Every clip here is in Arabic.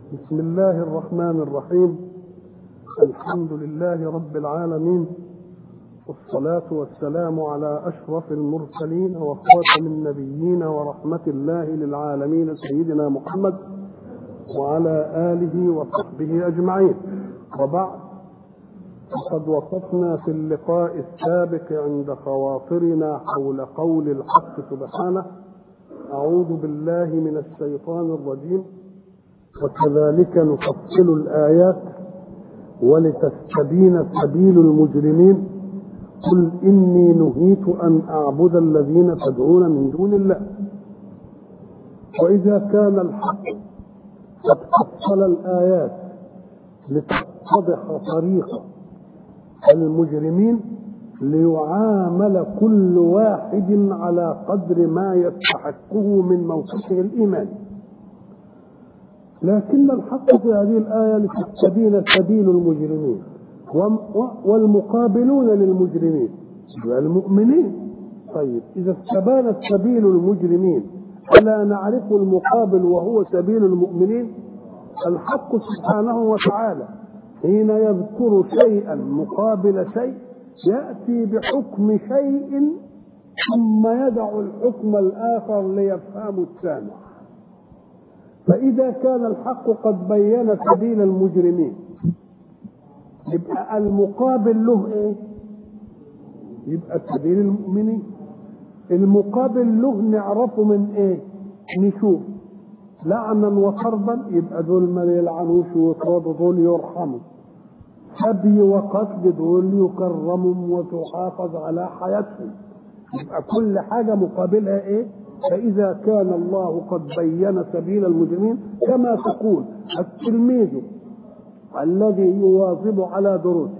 بسم الله الرحمن الرحيم. الحمد لله رب العالمين، والصلاة والسلام على أشرف المرسلين وخاتم النبيين ورحمة الله للعالمين سيدنا محمد وعلى آله وصحبه أجمعين. وبعد، فقد وصفنا في اللقاء السابق عند خواطرنا حول قول الحق سبحانه: أعوذ بالله من الشيطان الرجيم، وكذلك نفصل الآيات ولتستبين سبيل المجرمين، قل إني نهيت أن أعبد الذين تدعون من دون الله. وإذا كان الحق قد فصل الآيات لتتضح طريق المجرمين ليعامل كل واحد على قدر ما يستحقه من موقفه الإيمان، لكن الحق في هذه الآية لتستبين سبيل المجرمين، والمقابلون للمجرمين المؤمنين. طيب، إذا استبانت سبيل المجرمين ألا نعرف المقابل وهو سبيل المؤمنين؟ الحق سبحانه وتعالى حين يذكر شيئا مقابل شيء يأتي بحكم شيء ثم يدع الحكم الآخر ليفهم السامع. فإذا كان الحق قد بين سبيل المجرمين يبقى المقابل له ايه؟ يبقى سبيل المؤمنين. المقابل له نعرفه من ايه؟ نشوف لعنا وطردا، يبقى دول ما يلعنوش ويطردوا، دول يرحموا. سبي وقتل، دول يكرموا وتحافظ على حياتهم. يبقى كل حاجة مقابلها ايه؟ فإذا كان الله قد بين سبيل المجرمين، كما تقول التلميذ الذي يواظب على دروسه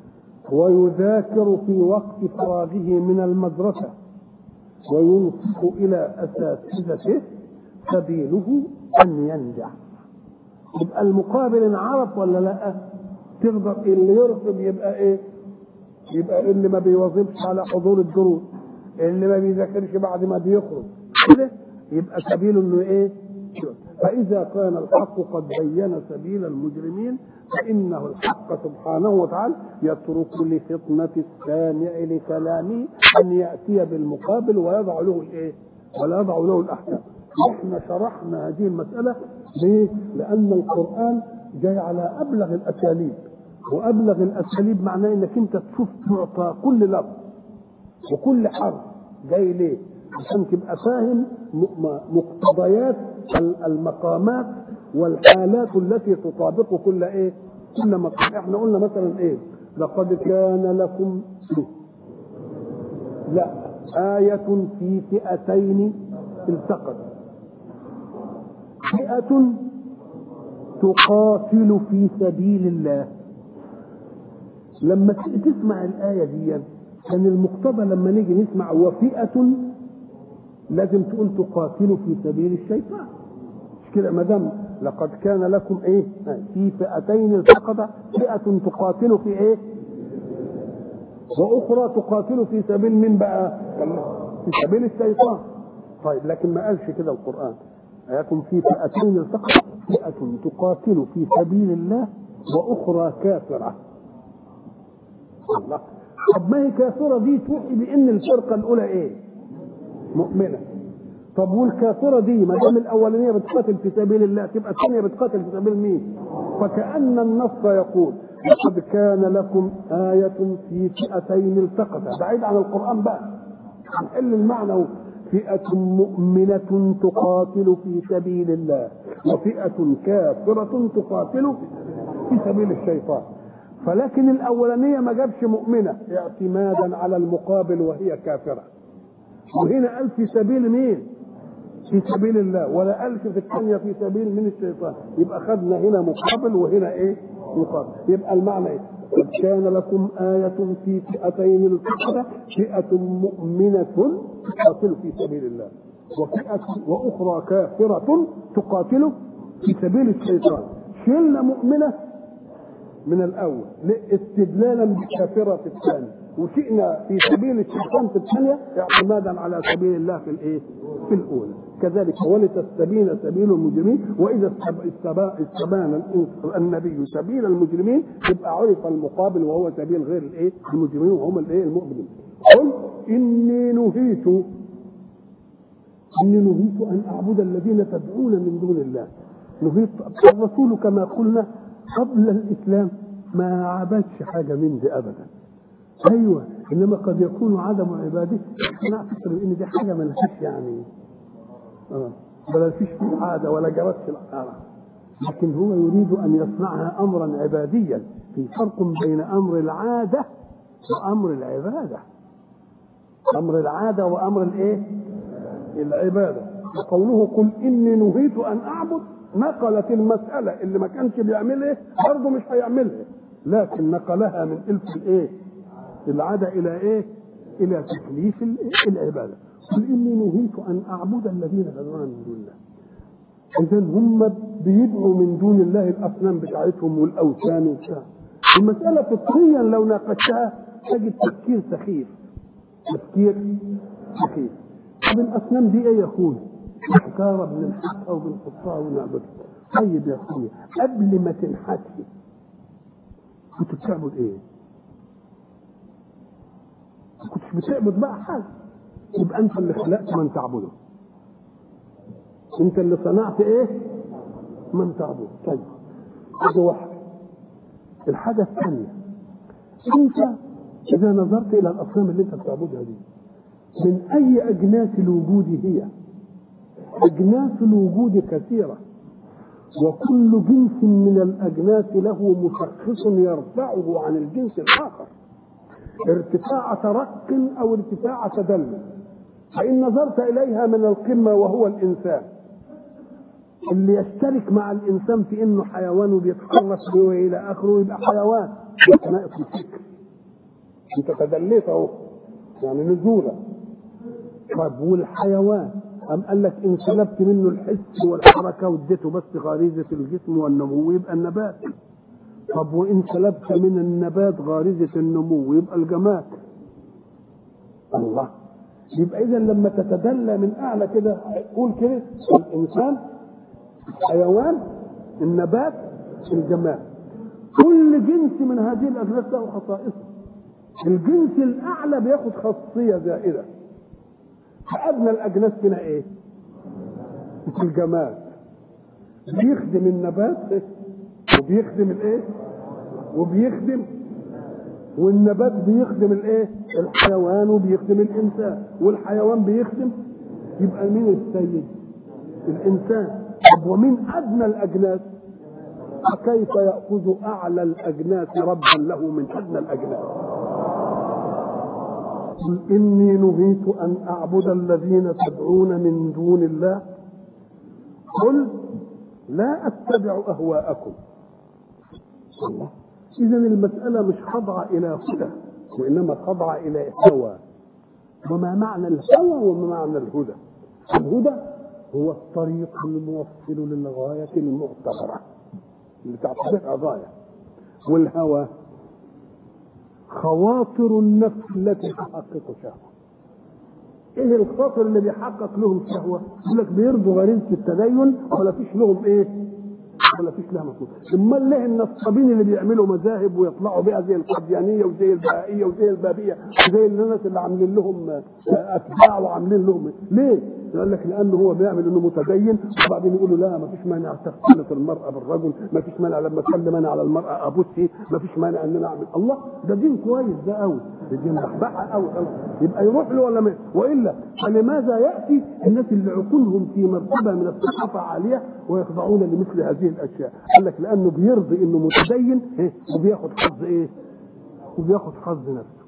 ويذاكر في وقت فراغه من المدرسة وينصت إلى أساتذته سبيله أن ينجح. يبقى المقابل انعرف ولا لا؟ تقدر اللي يرسم يبقى ايه؟ يبقى اللي ما بيواظبش على حضور الدروس، اللي ما بيذاكرش بعد ما بيخرج كده، يبقى سبيله انه ايه؟ فإذا كان الحق قد بين سبيل المجرمين فإنه الحق سبحانه وتعالى يترك لفطنة السامع لكلامه أن يأتي بالمقابل ويضع له الايه؟ ولا يضع له الأحكام. احنا شرحنا هذه المسألة ليه؟ لأن القرآن جاي على أبلغ الأساليب، وأبلغ الأساليب معناه إنك أنت تشوف تعطى كل لفظ وكل حرف جاي ليه؟ عشان تبقى فاهم مقتضيات المقامات والحالات التي تطابق كل ايه؟ كل مقام. احنا قلنا مثلا ايه؟ لقد كان لكم آية في فئتين التقتا، فئة تقاتل في سبيل الله. لما تسمع الآية دي كان المقتضى لما نيجي نسمع وفئة لازم تقول تقاتل في سبيل الشيطان، مش كده؟ ما دام لقد كان لكم ايه؟ في فئتين التقتا، فئة تقاتل في ايه؟ واخرى تقاتل في سبيل من بقى؟ في سبيل الشيطان. طيب، لكن ما قالش كده القرآن. آياتكم في فئتين التقتا، فئة تقاتل في سبيل الله واخرى كافرة. الله، طب ما هي كافرة دي توحي بان الفرقة الاولى ايه؟ مؤمنة. طب والكافرة دي ما دام الاولانية بتقاتل في سبيل الله تبقى الثانية بتقاتل في سبيل مين؟ فكأن النص يقول لقد كان لكم آية في فئتين التقتا، بعيد عن القرآن بقى، هنحل المعنى. فئة مؤمنة تقاتل في سبيل الله وفئة كافرة تقاتل في سبيل الشيطان. فلكن الأولانية ما جابش مؤمنة اعتمادا على المقابل وهي كافرة، وهنا قال في سبيل مين؟ في سبيل الله، ولا قالش في الثانية في سبيل من الشيطان. يبقى خدنا هنا مقابل وهنا ايه؟ مقابل. يبقى المعنى ايه؟ قد كان لكم آية في فئتين التقتا، فئة مؤمنة تقاتل في سبيل الله وفئة وأخرى كافرة تقاتل في سبيل الشيطان. شلنا مؤمنة من الأول استدلالا بالكافرة في الثاني، وشئنا في سبيل الشيطان في الثانية اعتمادا على سبيل الله في الايه؟ في الأولى. كذلك ولتستبين سبيل المجرمين، واذا استبان النبي سبيل المجرمين يبقى عرف المقابل وهو سبيل غير الايه المجرمين وهم الايه المؤمنين. قل اني نهيت ان اعبد الذين تدعون من دون الله. نهيت الرسول كما قلنا قبل الاسلام ما عبدش حاجه من دي ابدا. ايوه، انما قد يكون عدم عباده نعتقد ان دي حاجه ما لهاش يعني ولا فيش فيه عاده ولا جرت في العالم، لكن هو يريد ان يصنعها امرا عباديا. في فرق بين امر العاده وامر العباده. امر العاده وامر الايه العباده. وقوله قل اني نهيت ان اعبد نقلت المساله اللي ما كانش بيعملها برضه مش هيعملها، لكن نقلها من الف الايه العاده الى ايه الى تكليف العباده. قل اني نهيت ان اعبد الذين تدعون من دون الله. اذا هم بيدعوا من دون الله الاصنام بتاعتهم والاوثان وبتاع. المساله فطريا لو ناقشتها تجد تفكير سخيف. طب الاصنام دي ايه يا اخويا؟ حجاره بننحتها وبنحطها ونعبدها. طيب يا اخويا قبل ما تنحتي كنت بتعبد ايه؟ ما كنتش بتعبد بقى حاجه. يبقى انت اللي خلقت من تعبده، انت اللي صنعت ايه من تعبده. طيب هذا واحد. الحاجه الثانيه، انت اذا نظرت الى الاصنام اللي انت بتعبدها دي من اي اجناس الوجود هي؟ اجناس الوجود كثيره، وكل جنس من الاجناس له مشخص يرفعه عن الجنس الاخر ارتفاع ترق او ارتفاع تدلل. فإن نظرت إليها من القمة وهو الإنسان اللي يشترك مع الإنسان في إنه حيوان وبيتحرك إلى آخره يبقى حيوان ناقص الفكر. أنت تدليت أهو يعني نزولا. طب والحيوان أم قال لك إن سلبت منه الحس والحركة واديته بس غريزة الجسم والنمو يبقى النبات. طب وإن سلبت من النبات غريزة النمو يبقى الجماد. الله، يبقى إذا لما تتدلى من أعلى كده قول كده الإنسان، الحيوان، النبات، الجماد. كل جنس من هذه الأجناس له خصائصه. الجنس الأعلى بياخد خاصية زائدة. فأدنى الأجناس هنا إيه؟ الجماد بيخدم النبات وبيخدم الإيه؟ والنبات بيخدم الايه الحيوان وبيخدم الانسان، والحيوان بيخدم. يبقى مين السيد؟ الانسان. طب ومن ادنى الاجناس؟ فكيف ياخذ اعلى الاجناس ربا له من ادنى الاجناس؟ قل اني نهيت ان اعبد الذين تدعون من دون الله قل لا اتبع اهواءكم. الله، إذا المسألة مش خاضعة إلى هدى وإنما خاضعة إلى هوى. وما معنى الهوى وما معنى الهدى؟ الهدى هو الطريق الموصل للغاية المعتبرة اللي تعتبرها غاية، والهوى خواطر النفس التي تحقق شهوة. إيه الخاطر اللي بيحقق لهم شهوة؟ يقول لك بيرضوا غريزة التدين ولا فيش لهم إيه؟ ولا فيش لها مفهوم. امال ليه النصابين اللي بيعملوا مذاهب ويطلعوا بها زي القديانيه وزي البهائيه وزي البابيه وزي الناس اللي عاملين لهم اتباع وعاملين لهم ليه؟ يقول لك لانه هو بيعمل انه متدين وبعدين يقولوا لا ما فيش مانع تختلط المراه بالرجل، ما فيش مانع لما اتكلم انا على المراه ابوسي، ما فيش مانع ان انا اعمل. الله، ده دين كويس ده قوي، ده دين محبحه قوي. يبقى يروح له ولا ما؟ والا فلماذا ياتي الناس اللي عقولهم في مرتبه من الثقافه عاليه ويخضعون لمثل هذه الاشياء؟ قال لك لانه بيرضي انه متدين وبياخد حظ ايه؟ وبياخد حظ نفسه.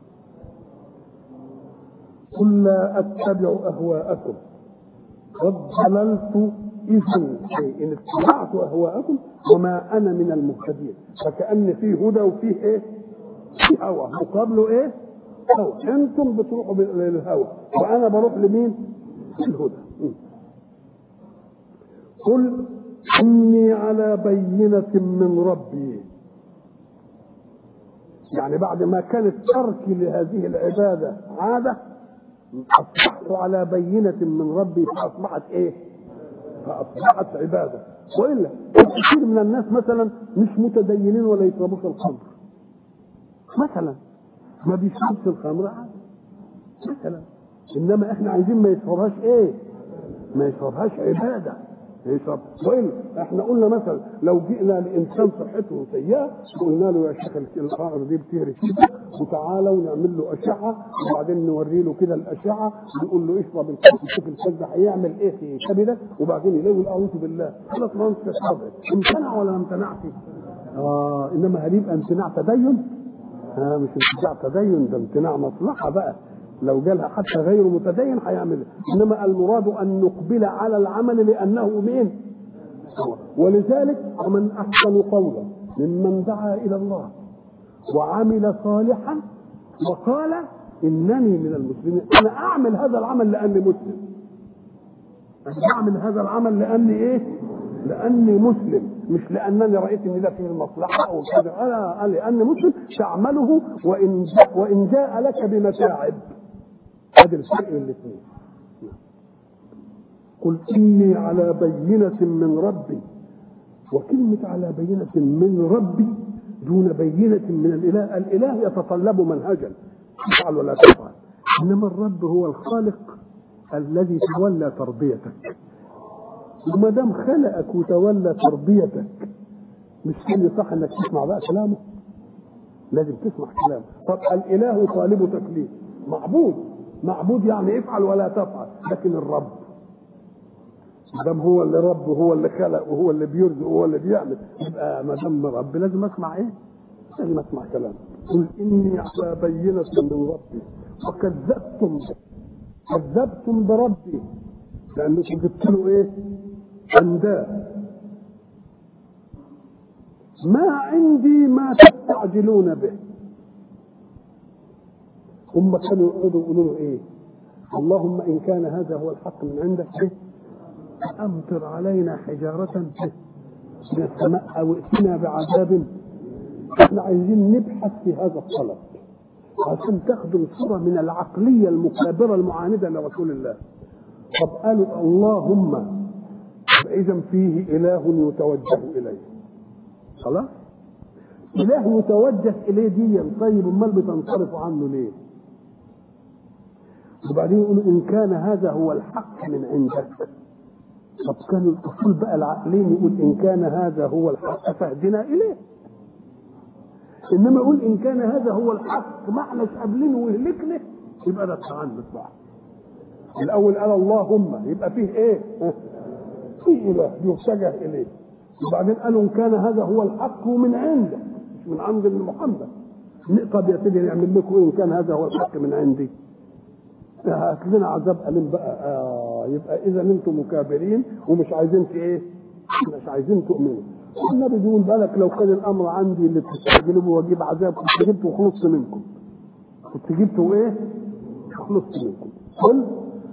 قل لا اتبع اهواءكم قد ضللت اذا ان اتبعت اهواءكم وما انا من المهتدين. فكأن فيه هدى وفيه ايه؟ في هوى مقابله ايه؟ هوى. انتم بتروحوا للهوى وانا بروح لمين؟ الهدى. قل إني على بينة من ربي. يعني بعد ما كانت تركي لهذه العبادة عادة اصبحت على بينه من ربي فاصبحت ايه؟ فاصبحت عباده. والا كثير من الناس مثلا مش متدينين ولا يشربوش الخمر مثلا، ما بيشربش الخمر عادي مثلا، انما احنا عايزين ما يشربهاش ايه؟ ما يشربهاش عباده يشرب. والا احنا قلنا مثلا لو جئنا لانسان صحته سيئه وقلنا له يا شيخ الخمر دي بتهري كده وتعالى ونعمل له اشعه وبعدين نوري له كده الاشعه ونقول له اشرب الكاس شوف الكاس ده هيعمل ايه في كبدك، وبعدين يقول اعوذ بالله خلاص ما انت شربت. امتنع ولا ما امتنعش؟ انما هل يبقى امتناع تدين؟ مش امتناع تدين، ده امتناع مصلحه بقى. لو جالها حتى غير متدين هيعملها، انما المراد ان نقبل على العمل لانه مين؟ ولذلك ومن احسن قولا ممن دعا الى الله وعمل صالحا وقال انني من المسلمين. انا اعمل هذا العمل لاني مسلم، انا اعمل هذا العمل لاني ايه؟ لاني مسلم، مش لانني رايت ان ده فيه المصلحه او كذا. انا لاني مسلم تعمله وان جاء لك بمتاعب. هذا الفرق بين الاثنين. قل اني على بينه من ربي، وكلمه على بينه من ربي دون بينه من الاله. الاله يتطلب منهجا تفعل ولا تفعل، انما الرب هو الخالق الذي تولى تربيتك، وما دام خلقك وتولى تربيتك مش كان صح انك تسمع بقى كلامه؟ لازم تسمع كلامه. طب الاله طالب تكليف، معبود يعني افعل ولا تفعل، لكن الرب ما دام هو اللي رب وهو اللي خلق وهو اللي بيرزق وهو اللي بيعمل، يبقى ما دام رب لازم اسمع ايه؟ لازم اسمع كلامه. قل اني على بينه من ربي كذبتم بربي لانكم جبت له ايه؟ انداد. ما عندي ما تستعجلون به. هم كانوا يقعدوا يقولوا له ايه؟ اللهم ان كان هذا هو الحق من عندك امطر علينا حجاره من السماء او ائتنا بعذاب. احنا عايزين نبحث في هذا الطلب عشان تاخدوا صوره من العقليه المكابره المعانده لرسول الله. طب قالوا اللهم، اذا فيه اله يتوجه اليه. خلاص؟ اله يتوجه اليه دي، طيب امال بتنصرف عنه ليه؟ وبعدين يقولوا ان كان هذا هو الحق من عندك. طب كانوا الاصول بقى العقلين يقول ان كان هذا هو الحق فاهدنا اليه، انما يقول ان كان هذا هو الحق ما احناش قابلينه ويهلكنا، يبقى ده التعنت بقى. الاول قال اللهم، يبقى فيه ايه؟ فيه اله يتجه اليه. وبعدين قالوا ان كان هذا هو الحق من عندك مش من عند ابن محمد. طب يا سيدي نعمل لكم ان كان هذا هو الحق من عندي؟ هات لنا عذاب أليم بقى. يبقى اذا انتم مكابرين ومش عايزين في ايه؟ مش عايزين تؤمنوا. النبي بيقول بالك لو كان الامر عندي اللي بتستعجلوا واجيب عذاب كنت جبته وخلصت منكم. كنت جبته ايه؟ خلصت منكم. قل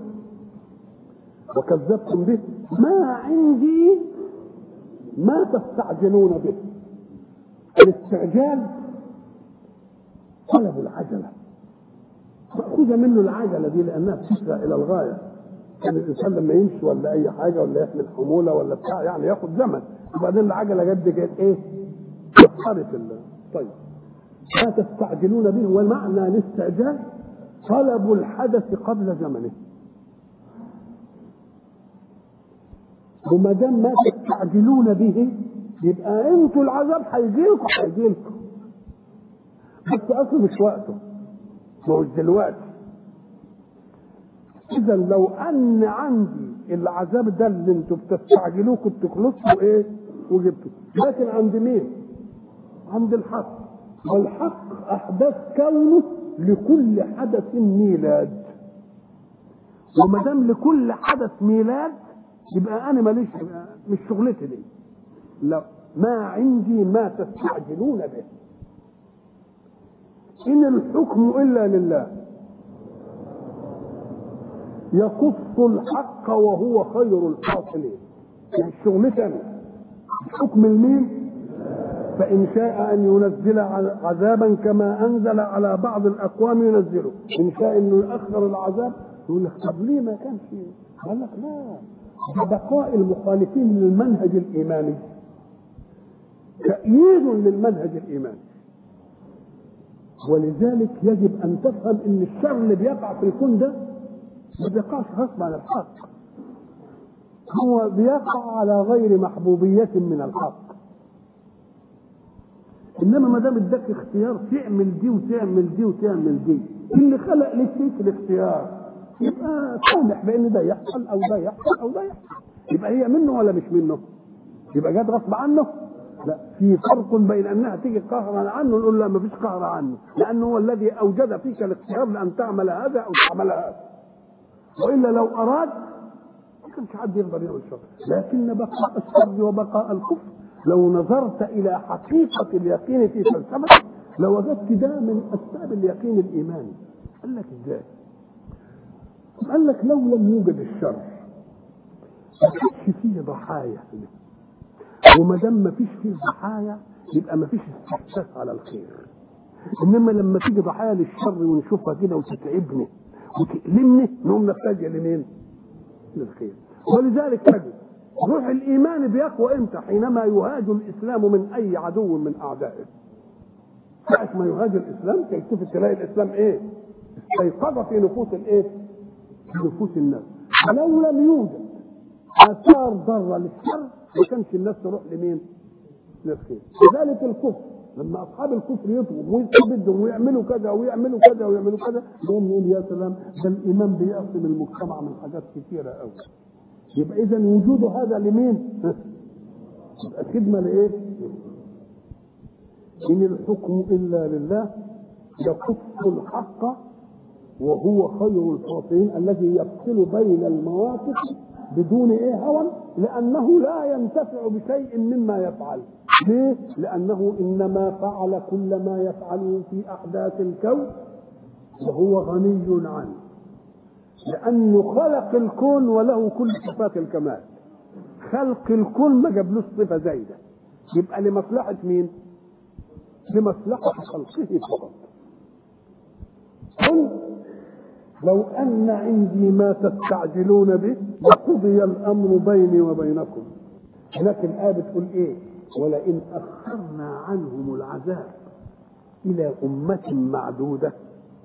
وكذبتم به ما عندي ما تستعجلون به. الاستعجال طلب العجله، مأخوذة منه العجله دي لانها بتسرع الى الغايه. كان الانسان لما يمشي ولا اي حاجه ولا يحمل حموله ولا بتاع يعني ياخد زمن، وبعدين العجله جد كانت ايه؟ كسرت. طيب ما تستعجلون به، ومعنى الاستعجال طلب الحدث قبل زمنه. وما دام ما تستعجلون به يبقى انتوا العذاب هيجيلكم بس اصلا مش وقته، ما هوش دلوقتي. اذا لو ان عندي العذاب ده اللي انتوا بتستعجلوه كنت خلصتوا ايه وجبته، لكن عند مين؟ عند الحق. والحق احداث كونه لكل حدث ميلاد، وما دام لكل حدث ميلاد يبقى انا ماليش، مش شغلتي دي. لا، ما عندي ما تستعجلون به. ان الحكم الا لله يقص الحق وهو خير الفاصلين. يعني شغلتي انا، الحكم لمين؟ فان شاء ان ينزل عذابا كما انزل على بعض الاقوام ينزله، ان شاء انه يؤخر العذاب يقول لك طب ليه ما كانش؟ قال لك لا، بقاء المخالفين للمنهج الإيماني تأييد للمنهج الإيماني. ولذلك يجب أن تفهم أن الشر اللي بيقع في الكون ده ما بيقعش غصب عن الحق، هو بيقع على غير محبوبية من الحق. إنما ما دام اداك اختيار تعمل دي وتعمل دي وتعمل دي، اللي خلق لك فيك الاختيار يبقى سامح بأن ده يحصل أو ده يحصل أو ده يحصل، يبقى هي منه ولا مش منه؟ يبقى جات غصب عنه؟ لا، في فرق بين انها تيجي قهرا عنه نقول لا ما فيش قهر عنه، لانه هو الذي اوجد فيك الاختيار لان تعمل هذا او تعمل هذا، والا لو اراد ما كانش حد يقدر يعمل شر. لكن بقاء الشر وبقاء الكفر لو نظرت الى حقيقه اليقين في فلسفه لوجدت ده من اسباب اليقين الايماني. قال لك ازاي؟ قال لك لو لم يوجد الشر ما كانش فيه ضحايا، وما دام ما فيش فيه ضحايا يبقى ما فيش استحساس على الخير. انما لما تيجي ضحايا للشر ونشوفها كده وتتعبني وتألمني نقوم نتجه لمين؟ للخير. ولذلك تجد روح الايمان بيقوى امتى؟ حينما يهاج الاسلام من اي عدو من اعدائه. ساعة ما يهاج الاسلام تلتفت تلاقي الاسلام ايه؟ استيقظ في نفوس الايه؟ في نفوس الناس. ولو لم يوجد اثار ضاره للشر ما كانش الناس تروح لمين؟ للخير. لذلك الكفر لما اصحاب الكفر يطلبوا ويستبدوا ويعملوا كذا ويعملوا كذا ويعملوا كذا نقوم نقول يا سلام ده الايمان بيقسم المجتمع من حاجات كثيره قوي. يبقى اذا وجود هذا لمين؟ يبقى خدمه لايه؟ ان الحكم الا لله يقص الحق وهو خير الفاصلين الذي يفصل بين المواقف بدون ايه هوى، لانه لا ينتفع بشيء مما يفعل. ليه؟ لانه انما فعل كل ما يفعله في احداث الكون وهو غني عنه، لانه خلق الكون وله كل صفات الكمال. خلق الكون ما جابلوش صفه زايده، يبقى لمصلحه مين؟ لمصلحه خلقه فقط. قل لو أن عندي ما تستعجلون به لقضي الأمر بيني وبينكم. هناك الآية بتقول إيه؟ ولئن أخرنا عنهم العذاب إلى أمة معدودة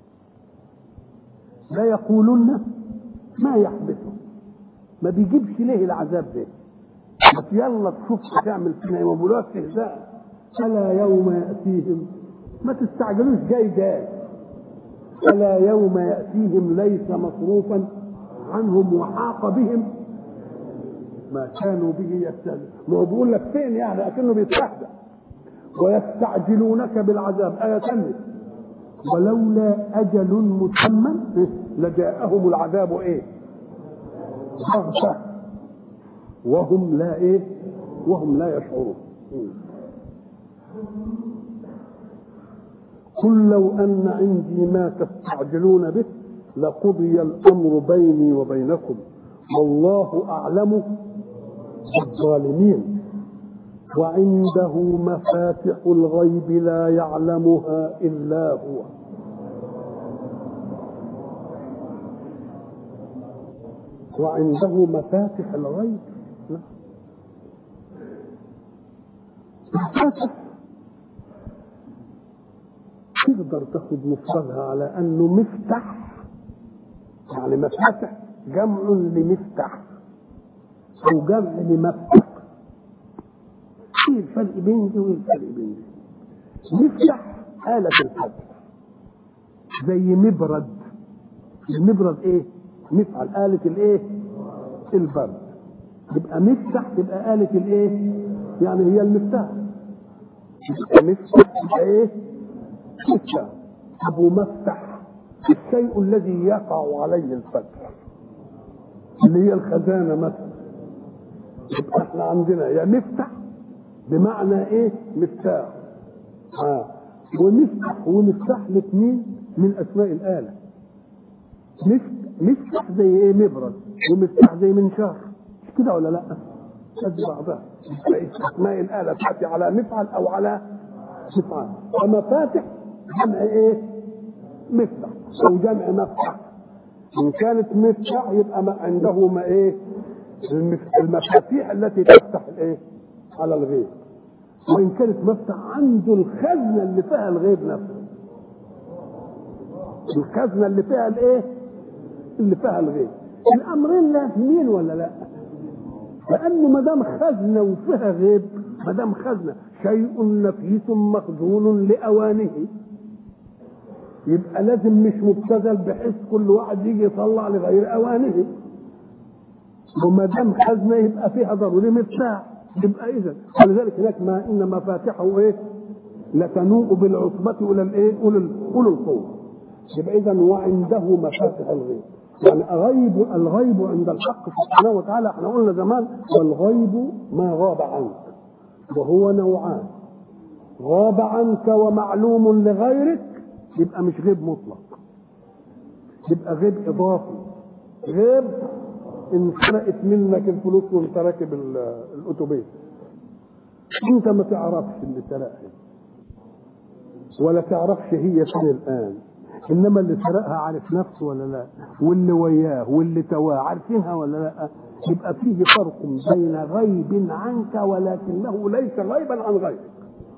لا يقولون ما يحبسه، ما بيجيبش ليه العذاب ده؟ بس يلا تشوف تعمل فينا وبلوك استهزاء. ألا يوم يأتيهم، ما تستعجلوش جاي ألا يوم يأتيهم ليس مصروفا عنهم وحاق بهم ما كانوا به يستهزئون. ما هو بيقول لك فين يعني أكنه بيتحدى. ويستعجلونك بالعذاب آية ثانية ولولا أجل مسمى لجاءهم العذاب إيه؟ بغتة وهم لا إيه؟ وهم لا يشعرون. قل لو أن عندي ما تستعجلون به لقضي الأمر بيني وبينكم والله أعلم بالظالمين وعنده مفاتح الغيب لا يعلمها إلا هو. وعنده مفاتح الغيب. تقدر تاخد مفردها على انه مفتح، يعني مفاتح جمع لمفتح او جمع لمفتح. ايه الفرق بين دي والفرق بين دي؟ مفتح آلة الفتح زي مبرد. المبرد ايه؟ مفعل آلة الايه؟ البرد. يبقى مفتح تبقى آلة الايه؟ يعني هي المفتاح. يبقى مفتح تبقى ايه؟ مفتاح. أبو مفتح الشيء الذي يقع عليه الفتح اللي هي الخزانة مثلا. يبقى احنا عندنا يا مفتح بمعنى ايه؟ مفتاح. ومفتح ومفتاح الاثنين من اسماء الآلة. مفتح زي ايه؟ مبرد. ومفتاح زي منشار. مش كده ولا لا؟ قد بعضها. اسماء الآلة تأتي على مفعل او على مفعل. ومفاتح جمع ايه؟ مفتح او جمع مفتح. إن كانت مفتاح يبقى عنده ما إيه؟ المفاتيح التي تفتح الإيه؟ على الغيب. وإن كانت مفتاح عنده الخزنة اللي فيها الغيب نفسه. الخزنة اللي فيها الإيه؟ اللي فيها الغيب. الأمرين لازمين ولا لا؟ لأنه ما دام خزنة وفيها غيب، ما دام خزنة شيء نفيس مخزون لأوانه، يبقى لازم مش مبتذل بحيث كل واحد يجي يطلع لغير أوانه. وما دام خزنة يبقى فيها ضروري مفتاح. يبقى إذا ولذلك هناك ما إن مفاتحه إيه؟ لتنوء بالعصبة أولي الإيه؟ أولي القوة. يبقى إذا وعنده مفاتح الغيب. يعني الغيب عند الحق سبحانه وتعالى احنا قلنا زمان والغيب ما غاب عنك، وهو نوعان: غاب عنك ومعلوم لغيرك، يبقى مش غيب مطلق، يبقى غيب اضافي. غيب ان سرقت منك الفلوس وانت راكب الاتوبيس، انت ما تعرفش اللي سرقها ولا تعرفش هي فين الان، انما اللي سرقها عارف نفسه ولا لا، واللي وياه واللي تواه عارفينها ولا لا. يبقى فيه فرق بين غيب عنك ولكنه ليس غيبا عن غيرك،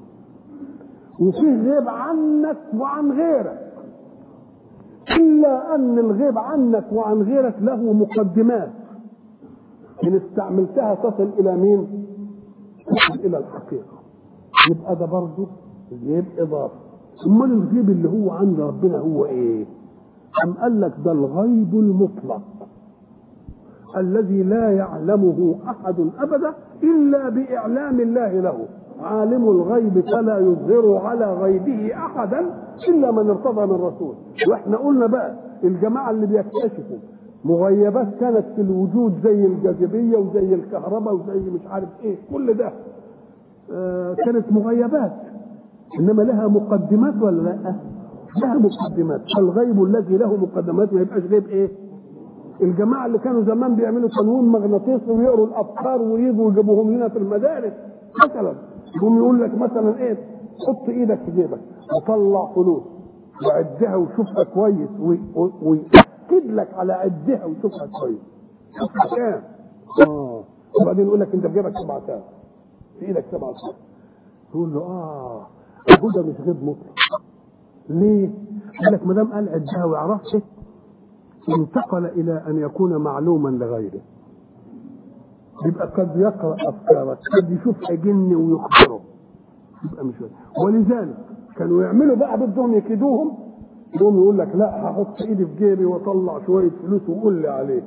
وفيه غيب عنك وعن غيرك، الا ان الغيب عنك وعن غيرك له مقدمات ان استعملتها تصل الى مين؟ تصل الى الحقيقه. يبقى ده برضه غيب اضافي. امال الغيب اللي هو عند ربنا هو ايه؟ أم قال لك ده الغيب المطلق الذي لا يعلمه احد ابدا الا باعلام الله له. عالم الغيب فلا يظهر على غيبه احدا الا من ارتضى من رسول. واحنا قلنا بقى الجماعه اللي بيكتشفوا مغيبات كانت في الوجود زي الجاذبيه وزي الكهرباء وزي مش عارف ايه، كل ده كانت مغيبات، انما لها مقدمات ولا لا؟ لها مقدمات. فالغيب الذي له مقدمات ما يبقاش غيب ايه؟ الجماعه اللي كانوا زمان بيعملوا تنويم مغناطيسي ويقروا الافكار ويجوا يجيبوهم لنا في المدارس مثلا، يقوم يقول لك مثلا ايه؟ حط ايدك في جيبك وطلع فلوس وعدها وشوفها كويس ويأكد لك على عدها وشوفها كويس. شوفها كام؟ وبعدين يقول لك انت في جيبك 7000 في ايدك 7000. تقول له ده مش غيب مطلق. ليه؟ قال لك ما دام قال عدها وعرفت انتقل الى ان يكون معلوما لغيره. يبقى قد يقرا افكارك، قد يشوف جن ويخبره، يبقى مش غير. ولذلك كانوا يعملوا بقى بدهم يكيدوهم، يقوم يقول لك لا هحط ايدي في جيبي واطلع شويه فلوس وقول لي عليه،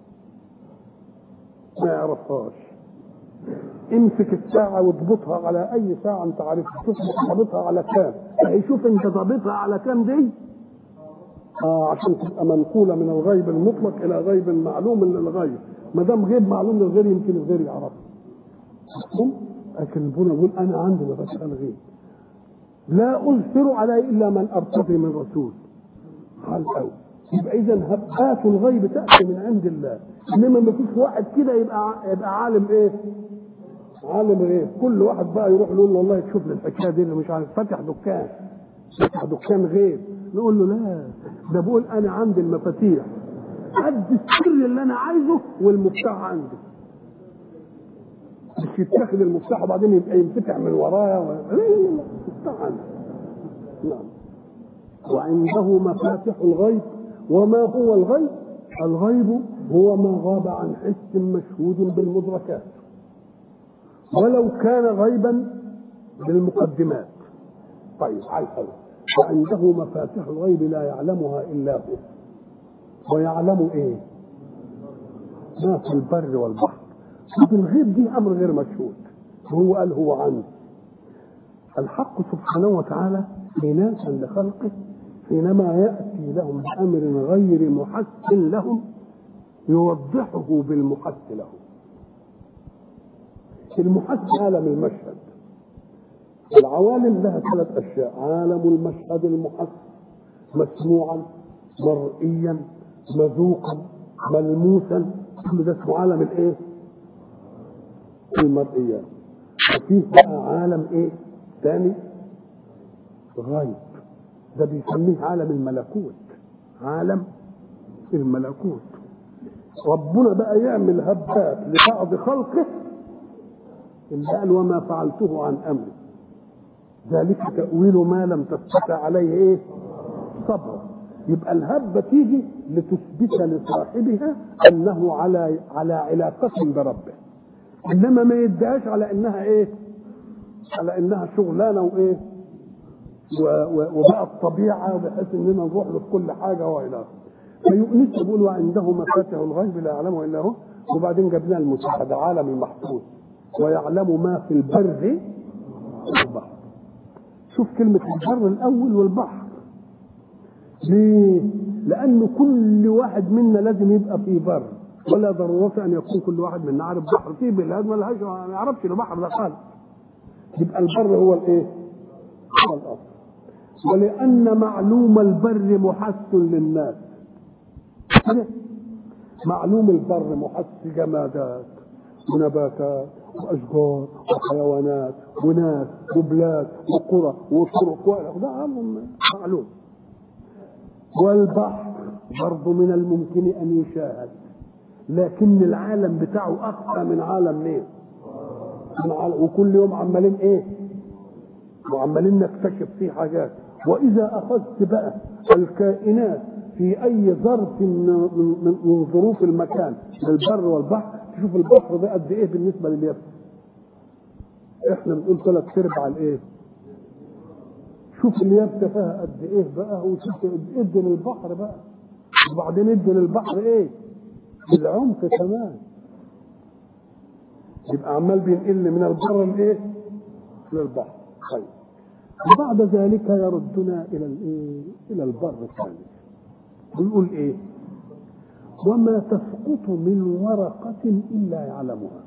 ما يعرفهاش. امسك الساعة واضبطها على أي ساعة أنت عارفها، شوف ضابطها على كام، هيشوف أنت ضابطها على كام دي. عشان تبقى منقولة من الغيب المطلق إلى غيب معلوم للغيب. ما دام غيب معلوم للغير يمكن الغير يعرفه. لكن ربنا يقول أنا عندي مفاتيح الغيب لا أظهر عليه إلا من أرتضي من رسول. قال يبقى إذا هبات الغيب تأتي من عند الله، إنما ما فيش واحد كده يبقى عالم إيه؟ عالم غيب. كل واحد بقى يروح يقول له والله تشوف لي الحكايه دي اللي مش عارف فتح دكان غيب، نقول له لا، ده بقول انا عندي المفاتيح، ادي السر اللي انا عايزه والمفتاح عندي، مش يتاخد المفتاح وبعدين يبقى ينفتح من ورايا المفتاح عندي. نعم. وعنده مفاتيح الغيب. وما هو الغيب؟ الغيب هو ما غاب عن حس مشهود بالمدركات ولو كان غيبا بالمقدمات. طيب عايز وعنده مفاتيح الغيب لا يعلمها الا هو. ويعلم ايه؟ ما في البر والبحر. الغيب دي امر غير مشهود، هو قال هو عنه. الحق سبحانه وتعالى إناثا لخلقه حينما ياتي لهم بامر غير محس لهم يوضحه بالمحس لهم. المحس عالم المشهد. العوالم لها 3 أشياء: عالم المشهد المحس، مسموعا، مرئيا، مذوقا، ملموسا. كل ده اسمه عالم الايه؟ المرئيات. وفيه بقى عالم ايه ثاني؟ غيب، ده بيسميه عالم الملكوت. عالم الملكوت. ربنا بقى يعمل هبات لبعض خلقه اللي قال وما فعلته عن امري ذلك تأويل ما لم تستطع عليه ايه؟ صبر. يبقى الهبة تيجي لتثبت لصاحبها انه على علاقة بربه، انما ما يدعيش على انها ايه؟ على انها شغلانة وايه؟ وبقى الطبيعة بحيث اننا نروح له في كل حاجة والى اخره. فيؤنس بيقول وعنده مفاتح الغيب لا يعلمه الا هو. وبعدين جبنا المساعدة عالم المحفوظ ويعلم ما في البر والبحر. شوف كلمة البر الأول والبحر ليه؟ لأنه كل واحد منا لازم يبقى في بر، ولا ضرورة أن يكون كل واحد منا عارف بحر. في بلاد ما لهاش ما يعرفش البحر ده خالص. يبقى البر هو الإيه؟ هو الأصل. ولأن معلوم البر محس للناس. معلوم البر محس جمادات ونباتات واشجار وحيوانات وناس وبلاد وقرى وطرق، ده معلوم. والبحر برضه من الممكن ان يشاهد، لكن العالم بتاعه اخفى من عالم مين؟ من عالم. وكل يوم عمالين ايه؟ وعمالين نكتشف فيه حاجات. واذا اخذت بقى الكائنات في اي ظرف من ظروف المكان البر والبحر، تشوف البحر ده قد ايه بالنسبه لليابس. احنا بنقول 3/4 الايه؟ شوف اليابسه فيها قد ايه بقى، وشوف ادي للبحر بقى، وبعدين ادي للبحر ايه؟ العمق كمان. يبقى عمال بينقل من البر لايه؟ للبحر. طيب وبعد ذلك يردنا الى الايه؟ الى البر الثاني. بيقول ايه؟ وما تسقط من ورقة إلا يعلمها.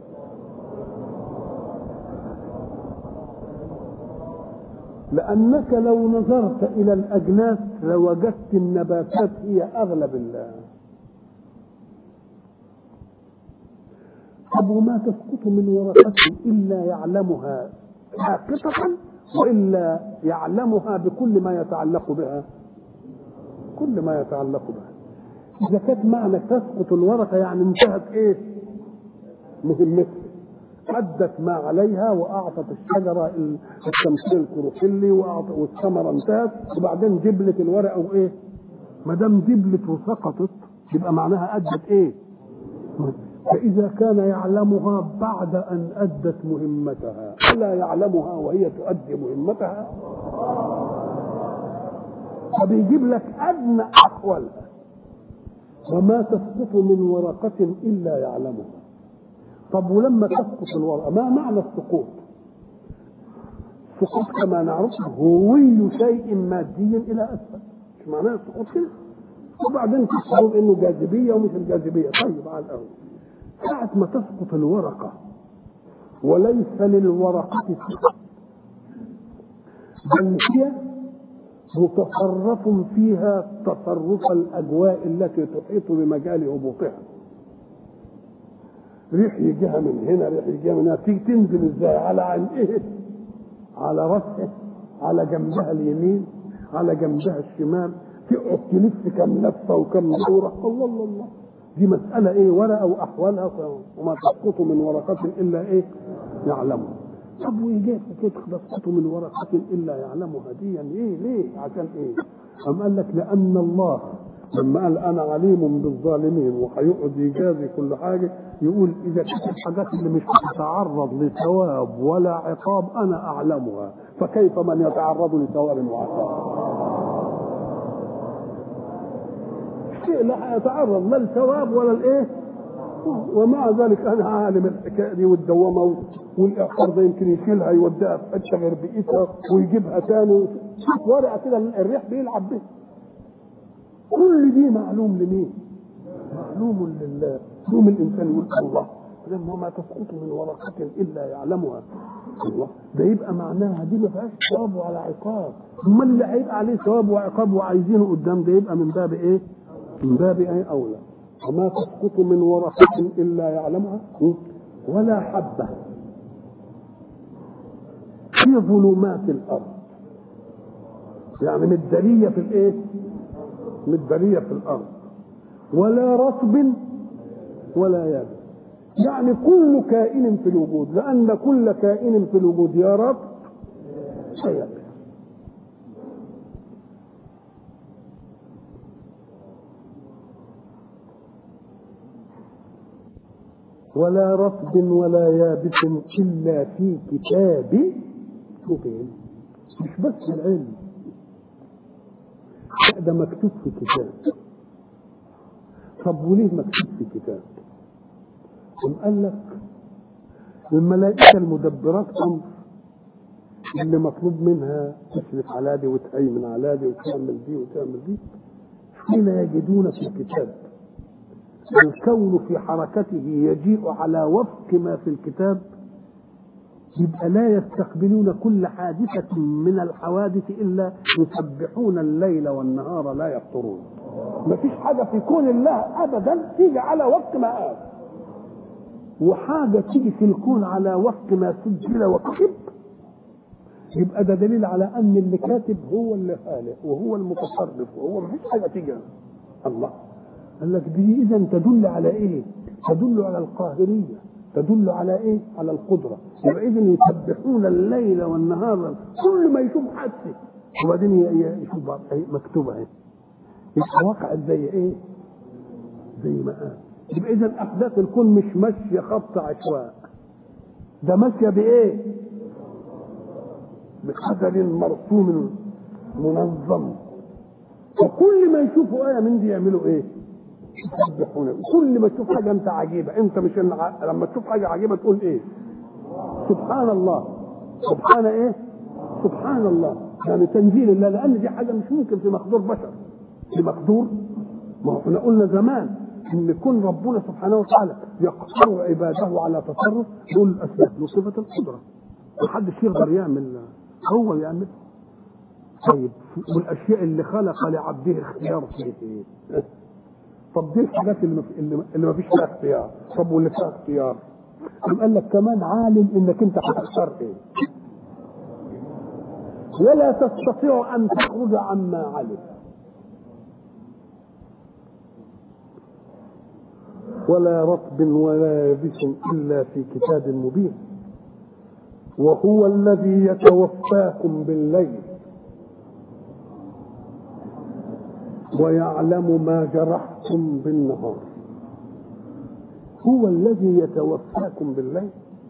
لأنك لو نظرت إلى الأجناس لوجدت النباتات هي أغلب طب وما تسقط من ورقة إلا يعلمها ساقطة وإلا يعلمها بكل ما يتعلق بها، كل ما يتعلق بها. إذا كانت معنى تسقط الورقة يعني انتهت إيه؟ مهمتها، أدت ما عليها وأعطت الشجرة التمثيل الكروفيلي والثمرة انتهت، وبعدين جبلت الورقة وإيه؟ ما دام جبلت وسقطت يبقى معناها أدت إيه؟ فإذا كان يعلمها بعد أن أدت مهمتها ولا يعلمها وهي تؤدي مهمتها، فبيجيب لك أدنى أحوالها. وما تسقط من ورقة إلا يعلمها. طب ولما تسقط الورقة ما معنى السقوط؟ السقوط كما نعرفه هوي شيء مادي إلى أسفل، مش معناه السقوط كده. وبعدين تشعر إنه جاذبية ومش الجاذبية. طيب على الأول ساعة ما تسقط الورقة وليس للورقة سقط، بل هي متصرف فيها تصرف الأجواء التي تحيط بمجال هبوطها. ريح يجيها من هنا، ريح يجيها من هنا، تيجي تنزل ازاي؟ على عن ايه؟ على راسها، على جنبها اليمين، على جنبها الشمال، تقعد تلف كم لفه وكم دوره. الله الله الله، دي مسألة ايه؟ ورقة وأحوالها. وما تسقط من ورقة إلا ايه؟ يعلمها. طب ويجي كده تسقط من ورقة إلا يعلمها دي يعني ايه؟ ليه؟ عشان ايه؟ أم قال لك لأن الله لما قال أنا عليم بالظالمين وهيقعد يجازي كل حاجة، يقول إذا كانت الحاجات اللي مش هتتعرض لثواب ولا عقاب أنا أعلمها، فكيف من يتعرض لثواب وعقاب؟ شيء لا يتعرض لا الثواب ولا الايه، ومع ذلك انا عالم الحكايه دي والدوامه والاعصار ده يمكن يشيلها يوديها في حته غير بقيتها ويجيبها ثاني. شوف ورقه كده الريح بيلعب بيها. كل دي معلوم لمين؟ معلوم لله. معلوم الانسان يقول الله لما ما تسقط من ورقه الا يعلمها. الله ده يبقى معناها دي ما فيهاش ثواب ولا عقاب. امال اللي هيبقى عليه ثواب وعقاب وعايزينه قدام ده يبقى من باب ايه؟ من باب ايه اولى. وما تسقط من ورقه الا يعلمها ولا حبه في ظلمات الارض، يعني مداريه في الايه؟ مداريه في الارض. ولا رطب ولا يابس، يعني كل كائن في الوجود، لأن كل كائن في الوجود يا رطب يا يابس. ولا رطب ولا يابس إلا في كتاب مبين. مش بس العلم، ده مكتوب في كتاب. طب وليه مكتوب في كتاب؟ قال لك الملائكة المدبرات أمر اللي مطلوب منها تشرف على دي وتهيمن على دي وتعمل دي وتعمل دي، حين يجدون في الكتاب الكون في حركته يجيء على وفق ما في الكتاب، يبقى لا يستقبلون كل حادثة من الحوادث إلا يسبحون الليل والنهار لا يفطرون. ما فيش حاجة في كون الله أبدا تيجي على وفق ما قال، وحاجة تيجي في الكون على وفق ما سجل وكتب، يبقى ده دليل على أن اللي كاتب هو اللي خالق وهو المتصرف وهو ما فيش حاجة تيجي. الله قال لك دي إذا تدل على إيه؟ تدل على القاهرية، تدل على إيه؟ على القدرة. يبقى إذا يسبحون الليل والنهار، كل ما يشوف حادثة وبعدين يشوف مكتوبة إيه؟ يبقى وقعت زي إيه؟ زي ما قال. يبقى إذا أحداث الكون مش ماشية خط عشواء، ده ماشية بإيه؟ بقدر مرسوم منظم. وكل ما يشوفوا آية من دي يعملوا إيه؟ يسبحون. كل ما تشوف حاجة أنت عجيبة، أنت مش لما تشوف حاجة عجيبة تقول إيه؟ سبحان الله. سبحان إيه؟ سبحان الله، يعني تنزيل الله، لأن دي حاجة مش ممكن في مقدور بشر. في مقدور، ما احنا قلنا زمان إن يكون ربنا سبحانه وتعالى يقصر عباده على تصرف، يقول الأسباب له صفة القدرة، محدش يقدر يعمل، هو يعمل. طيب والأشياء اللي خلق لعبده اختيار فيه إيه؟ طب دي الحاجات اللي ما فيش فيها اختيار. طب واللي فيها اختيار قال لك كمان عالم انك انت هتختار ايه، ولا تستطيع ان تخرج عما علم. ولا رطب ولا يابس الا في كتاب مبين. وهو الذي يتوفاكم بالليل ويعلم ما جرحتم بالنهار. هو الذي يتوفاكم بالليل.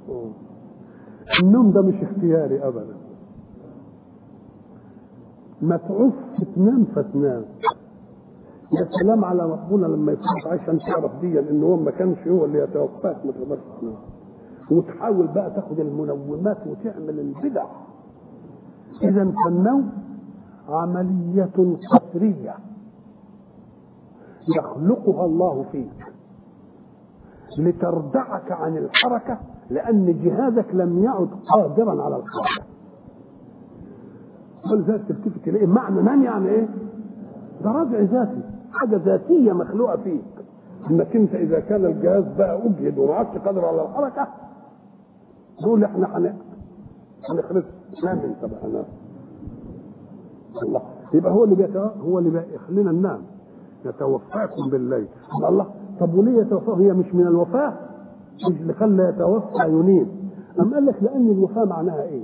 النوم ده مش اختياري ابدا، ما تعوز تنام فتنام. يا سلام على ربنا لما يفتح عشان تعرف دي ان هو ما كانش هو اللي يتوفاك ما تقدرش تنام، وتحاول بقى تاخد المنومات وتعمل البدع. اذا فالنوم عملية قسرية يخلقها الله فيك لتردعك عن الحركة، لأن جهازك لم يعد قادرا على الحركة. ولذلك تلتفت إليه معنى نام يعني إيه؟ ده رجع ذاتي، حاجة ذاتية مخلوقة فيك، إنك أنت إذا كان الجهاز بقى أجهد وما عادش قادر على الحركة، دول إحنا هنخرج نام أنت بقى نام. الله يبقى هو اللي بيخلينا ننام، يتوفاكم بالليل. الله طب وليه يتوفى؟ هي مش من الوفاة، مش اللي خلى يتوفى ينيم. أم قال لك لأن الوفاة معناها إيه؟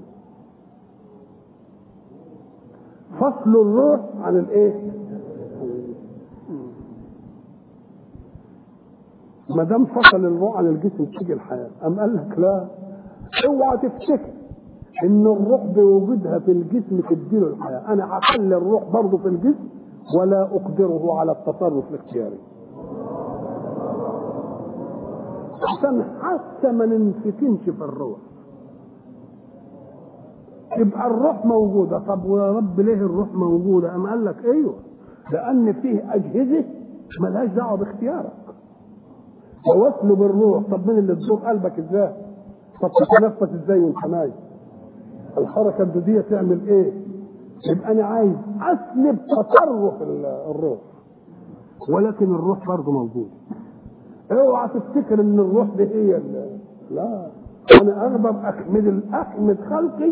فصل الروح عن الإيه؟ ما دام فصل الروح عن الجسم تيجي الحياة. أم قال لك لا، اوعى تفتكر إن الروح بوجودها في الجسم تديله الحياة. أنا هخلي الروح برضه في الجسم ولا أقدره على التصرف الاختياري، عشان حتى ما ننفتنش في الروح. يبقى الروح موجودة. طب ويا رب ليه الروح موجودة؟ أم قال لك ايوه، لأن فيه أجهزة ملهاش دعوة باختيارك. ووصله بالروح. طب مين اللي تزور قلبك ازاي؟ طب تتنفس ازاي وانت نايم؟ الحركة الدودية تعمل ايه؟ يبقى أنا عايز أسلب تصرف الروح، ولكن الروح برضه موجود. اوعى تفتكر ان الروح دي هي لا، انا اغضب اخمد خلقي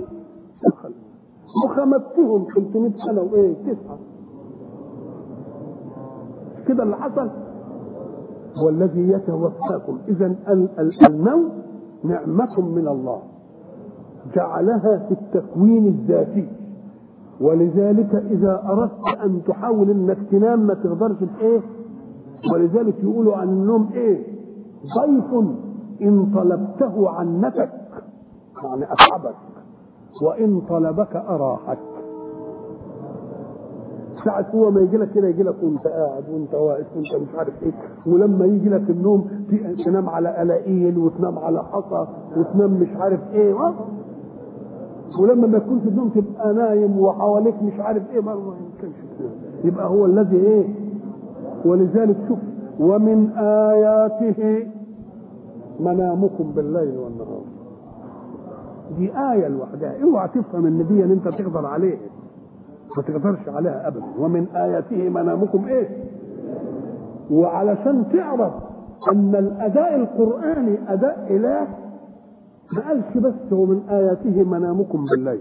وخمدتهم 300 سنه وايه 9 كده اللي حصل. هو الذي يتوفاكم. إذن الموت نعمة من الله جعلها في التكوين الذاتي، ولذلك إذا أردت أن تحاول أنك تنام ما تقدرش إيه، ولذلك يقولوا عن النوم إيه؟ ضيف إن طلبته عنتك، يعني أتعبك، وإن طلبك أراحك. ساعة هو ما يجي لك كده يجي لك وانت قاعد وانت واقف وانت مش عارف ايه، ولما يجي لك النوم تنام على قلاقيل وتنام على حصى وتنام مش عارف ايه، ولما ما يكونش النوم تبقى نايم وحواليك مش عارف ايه، ما يمكنش تنام. يبقى هو الذي ايه. ولذلك شوف ومن آياته منامكم بالليل والنهار، دي آية لوحدها. اوعى تفهم ان دي انت تقدر عليها، ما تقدرش عليها ابدا. ومن آياته منامكم ايه. وعلشان تعرف ان الاداء القرآني اداء اله، ما قالش بس ومن آياته منامكم بالليل،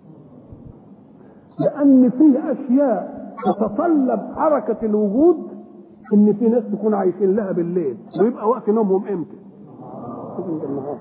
لان فيه اشياء تتطلب حركة الوجود، ان في ناس تكون عايشين لها بالليل ويبقى وقت نومهم امتى؟ بالنهار.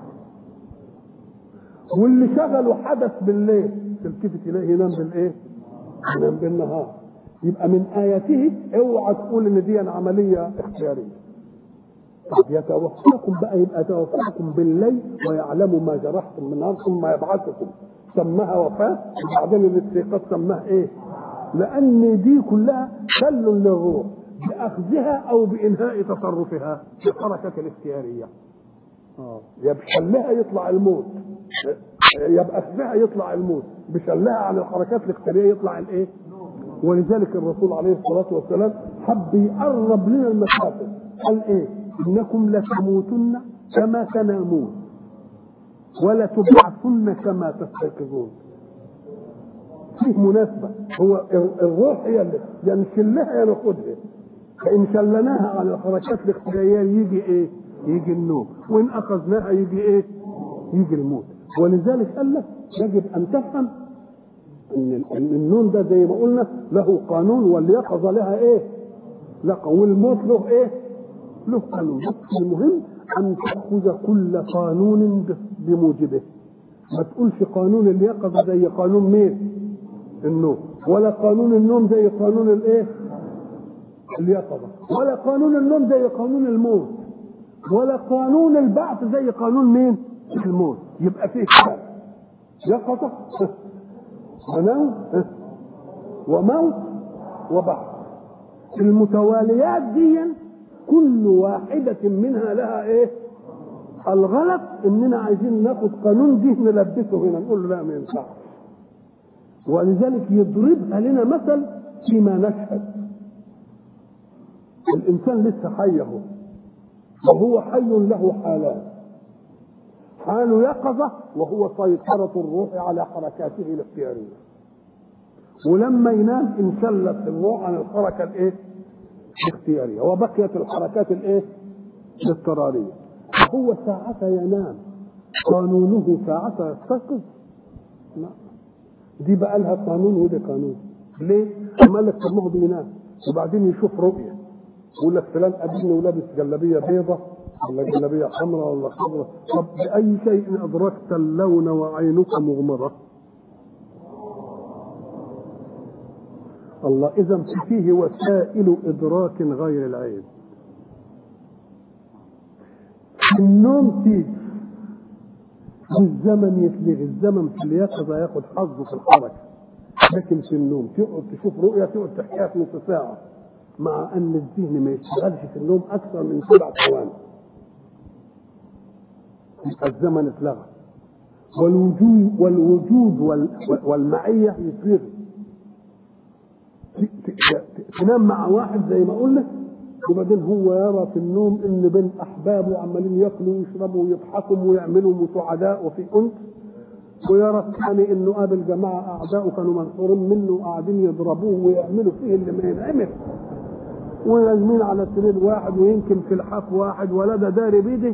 واللي شغلوا حدث بالليل تلتفت اليه ينام بالايه؟ ينام بالنهار. يبقى من آياته اوعى تقول ان دي عملية اختيارية. طب يتوفاكم بقى، يبقى يتوفاكم بالليل ويعلم ما جرحتم من النهار ثم يبعثكم، سماها وفاة وبعدين الاستيقاظ سماها ايه؟ لان دي كلها خل للروح باخذها او بانهاء تصرفها في الحركة الاختيارية. يا بشلها يطلع الموت، يا باخذها يطلع الموت، بشلها عن الحركات الاختيارية يطلع الايه؟ ولذلك الرسول عليه الصلاة والسلام حب يقرب لنا المسافة، قال ايه؟ انكم لتموتن كما تنامون ولا تبعثن كما تستيقظون. فيه مناسبة، هو الروح هي اللي يا نشلها يا ناخدها، فإن شلناها عن الحركات الاختيارية يجي ايه؟ يجي النوم، وإن أخذناها يجي ايه؟ يجي الموت. ولذلك قال لك يجب أن تفهم ان النوم ده زي ما قلنا له قانون، واليقظة لها ايه؟ لا، والموت له ايه؟ له قانون. المهم ان تأخذ كل قانون بموجبه، ما تقولش قانون اليقظة زي قانون مين؟ النوم، ولا قانون النوم زي قانون الايه؟ اليقظة، ولا قانون النوم زي قانون الموت، ولا قانون البعث زي قانون مين؟ الموت. يبقى فيه كده يقظة ونوم وموت وبعث. المتواليات دي كل واحدة منها لها ايه؟ الغلط اننا عايزين ناخد قانون دي نلبسه هنا، نقول له لا ما ينفعش. ولذلك يضربها لنا مثل فيما نشهد. الانسان لسه حي اهو، وهو حي له حالان: حال يقظة وهو سيطرة الروح على حركاته الاختيارية، ولما ينام انشلت الروح عن الحركة الايه؟ الاختيارية، وبقيت الحركات الايه؟ الاضطرارية. هو ساعة ينام قانونه ساعة يستيقظ؟ لا، دي بقى لها قانون ودي قانون. ليه؟ ما قال لك طب ما هو بينام وبعدين يشوف رؤية يقول لك فلان قابلني ولابس جلابية بيضة ولا جلابية حمراء ولا خضراء، طب بأي شيء أدركت اللون وعينك مغمضة؟ الله، إذا فيه وسائل إدراك غير العين. النوم تيجي والزمن يتلغي، الزمن في اليقظة ياخد حظه في الحركة، لكن في النوم تقعد تشوف رؤية تقعد تحكيها في نص ساعة، مع أن الذهن ما يشتغلش في النوم أكثر من 7 ثواني. الزمن اتلغى، والوجود والمعية يتلغي. تنام مع واحد زي ما قلنا، وبعدين هو يرى في النوم ان بين احبابه عمالين ياكلوا ويشربوا ويضحكوا ويعملوا مساعداء وفي انس، ويرى الثاني انه قابل جماعه اعداء كانوا منصورين منه وقاعدين يضربوه ويعملوا فيه اللي ما ينعمل، ونازمين على سرير واحد ويمكن في لحاف واحد ولا ده داري بيده.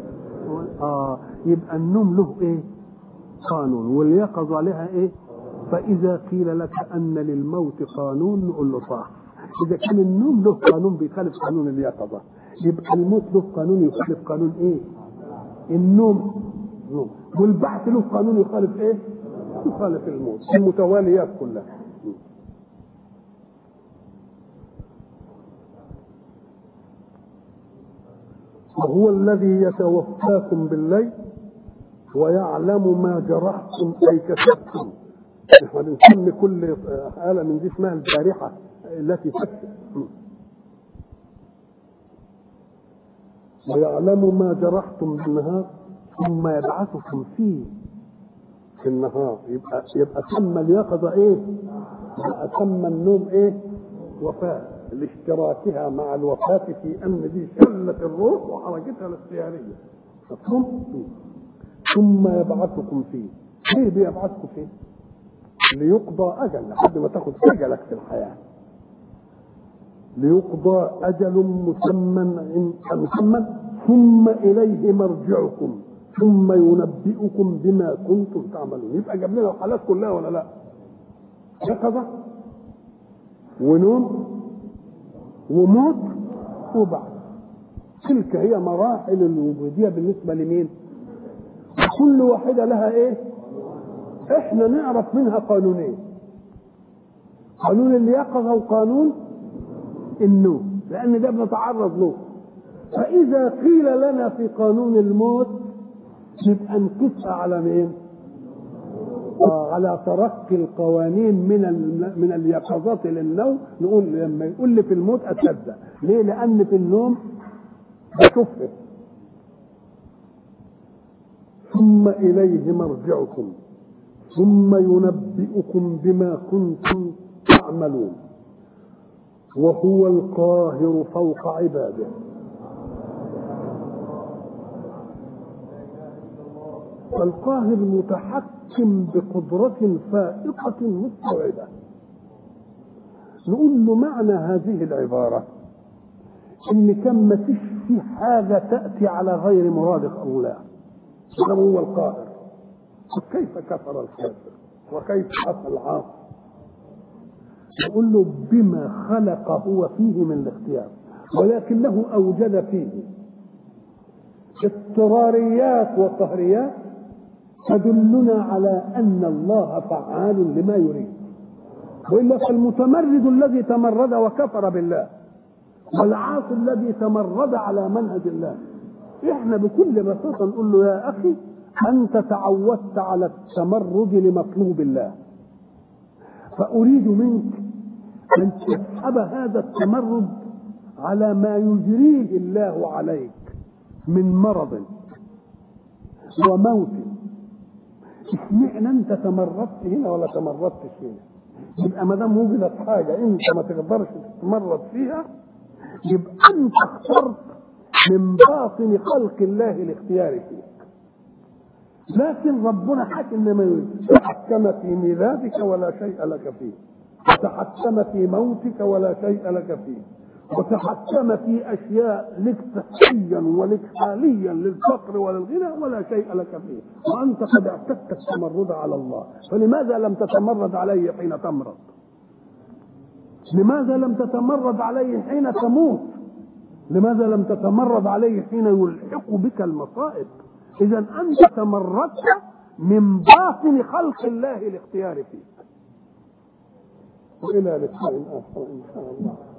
يبقى النوم له ايه؟ قانون، واليقظة لها ايه؟ فاذا قيل لك ان للموت قانون نقول له صح. اذا كان النوم له قانون بيخالف قانون اليقظة، يبقى الموت له قانون يخالف قانون ايه؟ النوم. والبعث له قانون يخالف ايه؟ يخالف الموت. المتواليات كلها. وهو الذي يتوفاكم بالليل ويعلم ما جرحتم أي كسبتم. احنا بنسمي كل آلة من دي اسمها الجارحة التي تكسب. ويعلم ما جرحتم بالنهار ثم يبعثكم فيه في النهار. يبقى تم اليقظة ايه؟ يبقى تم النوم ايه؟ وفاة، لاشتراكها مع الوفاة في ان دي شلة الروح وحركتها الاختيارية. مفهوم؟ ثم يبعثكم فيه. ليه بيبعثكم فيه؟ ليقضى اجل، لحد ما تاخد اجلك في الحياة. ليقضى اجل مسمى ثم اليه مرجعكم ثم ينبئكم بما كنتم تعملون. يبقى جاب لنا الحالات كلها ولا لا؟ يقظة ونوم وموت وبعث. تلك هي مراحل الوجودية بالنسبة لمين؟ كل واحدة لها ايه؟ احنا نعرف منها قانونين، قانون اليقظة وقانون النوم، لان ده بنتعرض له. فاذا قيل لنا في قانون الموت نبقى نقيسها على مين؟ على ترقي القوانين من اليقظات للنوم. نقول لما يقول لي في الموت اصدق. ليه؟ لان في النوم بشوفه. ثم اليه مرجعكم ثم ينبئكم بما كنتم تعملون وهو القاهر فوق عباده. القاهر متحكم بقدرة فائقة مستوعبة. نقول له معنى هذه العبارة ان كان ما فيش في حاجة تأتي على غير مراد الله. هذا هو القاهر. كيف كفر الكافر وكيف حصل العاصي؟ نقول له بما خلق هو فيه من الاختيار، ولكنه أوجد فيه اضطراريات وقهريات تدلنا على أن الله فعال لما يريد. وإلا فالمتمرد الذي تمرد وكفر بالله والعاصي الذي تمرد على منهج الله، احنا بكل بساطة نقول له يا أخي أنت تعودت على التمرد لمطلوب الله، فأريد منك أن تسحب هذا التمرد على ما يجريه الله عليك من مرض وموت. اشمعنى انت تمردت هنا ولا تمردتش هنا؟ يبقى ما دام وجدت حاجه انت ما تقدرش تتمرد فيها، يبقى انت اخترت من باطن خلق الله الاختيار فيك. لكن ربنا حكم ما يريد. تحكم في ميلادك ولا شيء لك فيه، وتحكم في موتك ولا شيء لك فيه، وتحكم في أشياء لك صحيا ولك حاليا للفقر وللغنى ولا شيء لك فيه، وأنت قد اعتدت التمرد على الله. فلماذا لم تتمرد عليه حين تمرض؟ لماذا لم تتمرد عليه حين تموت؟ لماذا لم تتمرد عليه حين يلحق بك المصائب؟ إذا أنت تمردت من باطن خلق الله الاختيار فيك. وإلى لقاء آخر إن شاء الله.